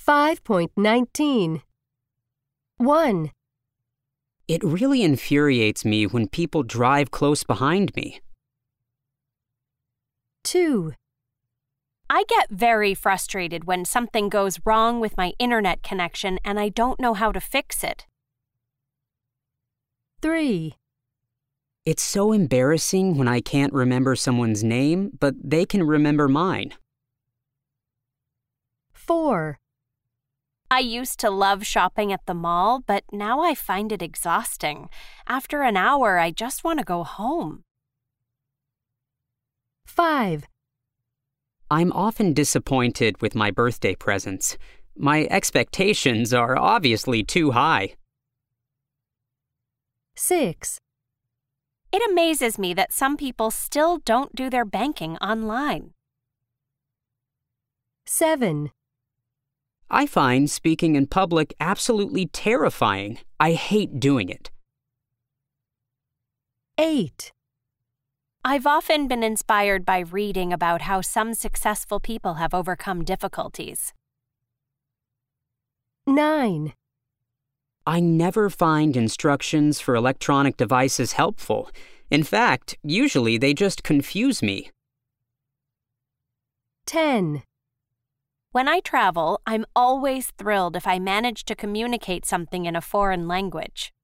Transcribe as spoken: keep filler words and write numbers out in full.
five point nineteen. one. It really infuriates me when people drive close behind me. two. I get very frustrated when something goes wrong with my internet connection and I don't know how to fix it. three. It's so embarrassing when I can't remember someone's name, but they can remember mine. four. I used to love shopping at the mall, but now I find it exhausting. After an hour, I just want to go home. five. I'm often disappointed with my birthday presents. My expectations are obviously too high. six. It amazes me that some people still don't do their banking online. seven. I find speaking in public absolutely terrifying. I hate doing it. eight. I've often been inspired by reading about how some successful people have overcome difficulties. nine. I never find instructions for electronic devices helpful. In fact, usually they just confuse me. ten. When I travel, I'm always thrilled if I manage to communicate something in a foreign language.